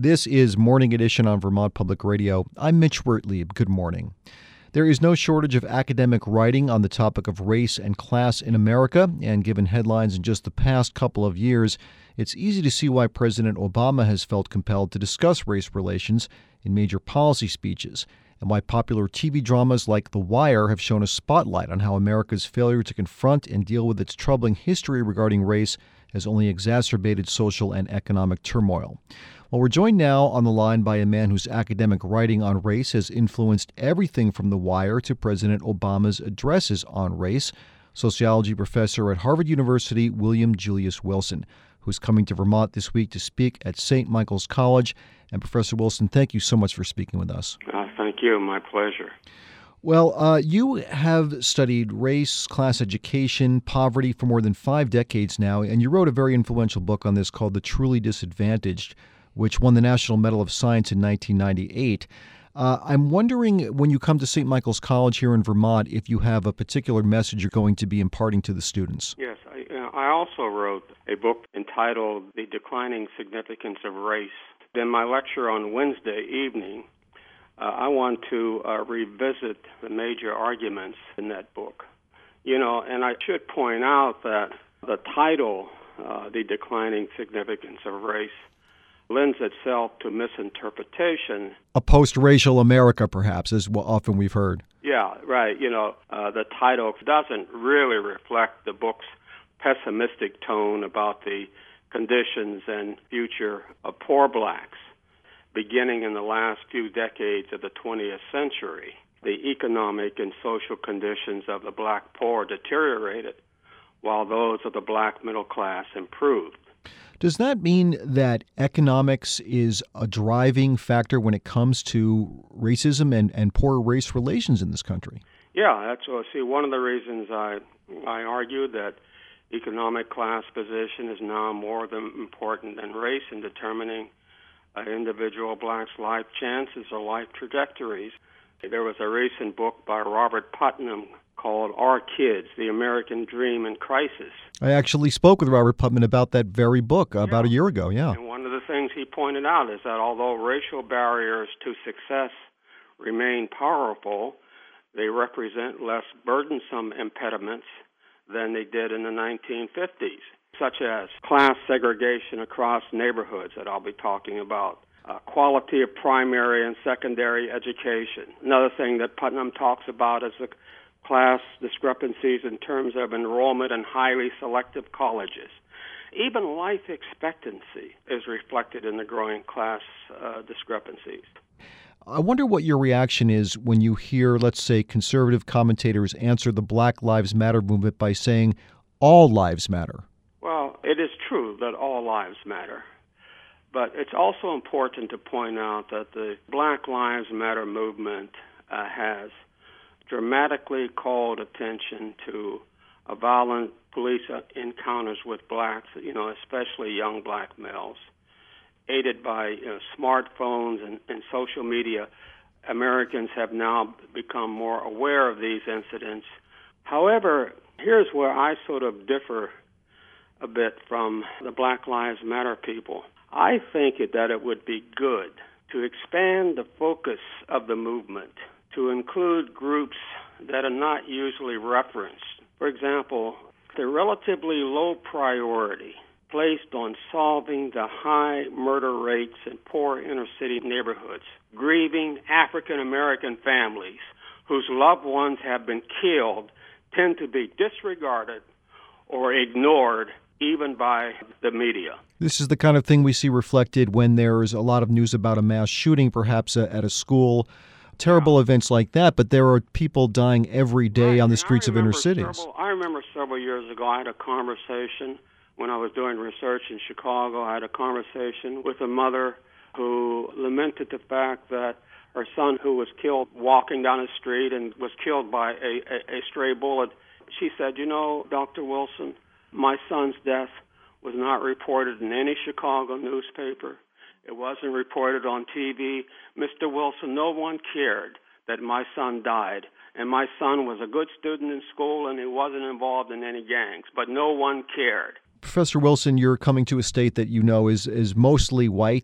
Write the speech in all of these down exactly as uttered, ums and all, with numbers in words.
This is Morning Edition on Vermont Public Radio. I'm Mitch Wertlieb. Good morning. There is no shortage of academic writing on the topic of race and class in America, and given headlines in just the past couple of years, it's easy to see why President Obama has felt compelled to discuss race relations in major policy speeches, and why popular T V dramas like The Wire have shown a spotlight on how America's failure to confront and deal with its troubling history regarding race has only exacerbated social and economic turmoil. Well, we're joined now on the line by a man whose academic writing on race has influenced everything from The Wire to President Obama's addresses on race, sociology professor at Harvard University, William Julius Wilson, who's coming to Vermont this week to speak at Saint Michael's College. And Professor Wilson, thank you so much for speaking with us. Uh, thank you. My pleasure. Well, uh, you have studied race, class education, poverty for more than five decades now, and you wrote a very influential book on this called The Truly Disadvantaged, which won the National Medal of Science in nineteen ninety-eight. Uh, I'm wondering, when you come to Saint Michael's College here in Vermont, if you have a particular message you're going to be imparting to the students. Yes, I, uh, I also wrote a book entitled The Declining Significance of Race. In my lecture on Wednesday evening, uh, I want to uh, revisit the major arguments in that book. You know, and I should point out that the title, uh, The Declining Significance of Race, lends itself to misinterpretation. A post-racial America, perhaps, is what often we've heard. Yeah, right. You know, uh, the title doesn't really reflect the book's pessimistic tone about the conditions and future of poor blacks. Beginning in the last few decades of the twentieth century, the economic and social conditions of the black poor deteriorated, while those of the black middle class improved. Does that mean that economics is a driving factor when it comes to racism and, and poor race relations in this country? Yeah, that's what I see. One of the reasons I I argue that economic class position is now more than important than race in determining an individual black's life chances or life trajectories. There was a recent book by Robert Putnam called Our Kids, The American Dream in Crisis. I actually spoke with Robert Putnam about that very book about yeah. a year ago, yeah. And one of the things he pointed out is that although racial barriers to success remain powerful, they represent less burdensome impediments than they did in the nineteen fifties, such as class segregation across neighborhoods that I'll be talking about, uh, quality of primary and secondary education. Another thing that Putnam talks about is the class discrepancies in terms of enrollment in highly selective colleges. Even life expectancy is reflected in the growing class uh, discrepancies. I wonder what your reaction is when you hear, let's say, conservative commentators answer the Black Lives Matter movement by saying all lives matter. Well, it is true that all lives matter. But it's also important to point out that the Black Lives Matter movement uh, has dramatically called attention to uh, violent police encounters with blacks, you know, especially young black males. Aided by you know, smartphones and, and social media, Americans have now become more aware of these incidents. However, here's where I sort of differ a bit from the Black Lives Matter people. I think it, that it would be good to expand the focus of the movement to include groups that are not usually referenced. For example, the relatively low priority placed on solving the high murder rates in poor inner-city neighborhoods, grieving African-American families whose loved ones have been killed tend to be disregarded or ignored even by the media. This is the kind of thing we see reflected when there's a lot of news about a mass shooting, perhaps at a school, terrible yeah. events like that, but there are people dying every day right. on the and streets of inner cities. Several, I remember several years ago I had a conversation when I was doing research in Chicago. I had a conversation with a mother who lamented the fact that her son, who was killed walking down the street and was killed by a, a, a stray bullet, she said, you know, Doctor Wilson, my son's death was not reported in any Chicago newspaper. It wasn't reported on T V. Mister Wilson, no one cared that my son died. And my son was a good student in school and he wasn't involved in any gangs, but no one cared. Professor Wilson, you're coming to a state that you know is, is mostly white.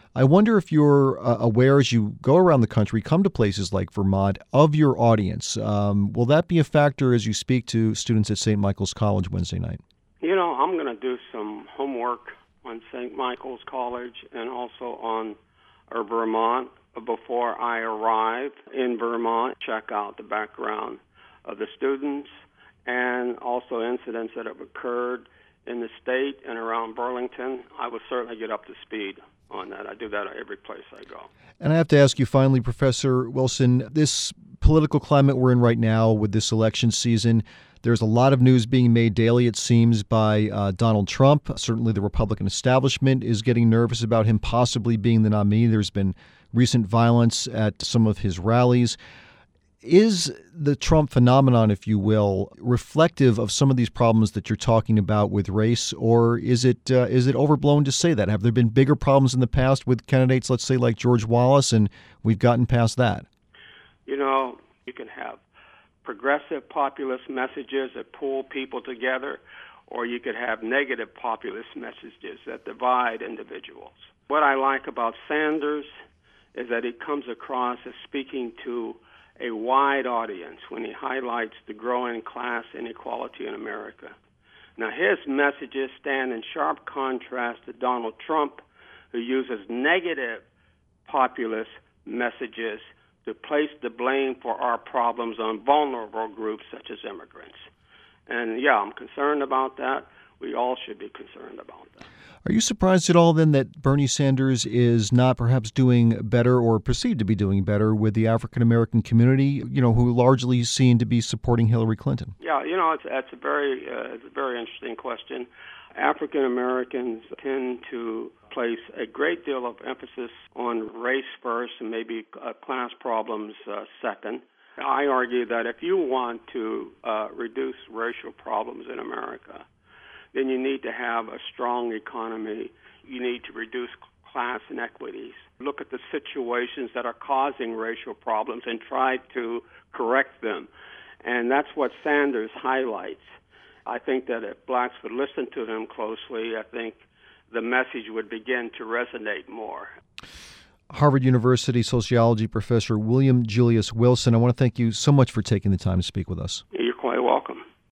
I wonder if you're uh, aware as you go around the country, come to places like Vermont, of your audience. Um, will that be a factor as you speak to students at Saint Michael's College Wednesday night? You know, I'm going to do some homework on Saint Michael's College and also on uh, Vermont before I arrive in Vermont. Check out the background of the students and also incidents that have occurred in the state and around Burlington. I will certainly get up to speed on that. I do that at every place I go. And I have to ask you finally, Professor Wilson, this political climate we're in right now with this election season, there's a lot of news being made daily, it seems, by uh, Donald Trump. Certainly the Republican establishment is getting nervous about him possibly being the nominee. There's been recent violence at some of his rallies. Is the Trump phenomenon, if you will, reflective of some of these problems that you're talking about with race, or is it uh, is it overblown to say that? Have there been bigger problems in the past with candidates, let's say, like George Wallace, and we've gotten past that? You know, you can have progressive populist messages that pull people together, or you could have negative populist messages that divide individuals. What I like about Sanders is that he comes across as speaking to a wide audience when he highlights the growing class inequality in America. Now, his messages stand in sharp contrast to Donald Trump, who uses negative populist messages to place the blame for our problems on vulnerable groups such as immigrants. And, yeah, I'm concerned about that. We all should be concerned about that. Are you surprised at all, then, that Bernie Sanders is not perhaps doing better or perceived to be doing better with the African-American community, you know, who largely seem to be supporting Hillary Clinton? Yeah, you know, it's, it's, a, very, uh, it's a very interesting question. African-Americans tend to place a great deal of emphasis on race first and maybe uh, class problems uh, second. I argue that if you want to uh, reduce racial problems in America, then you need to have a strong economy. You need to reduce class inequities. Look at the situations that are causing racial problems and try to correct them. And that's what Sanders highlights. I think that if blacks would listen to him closely, I think the message would begin to resonate more. Harvard University sociology professor William Julius Wilson, I want to thank you so much for taking the time to speak with us. You're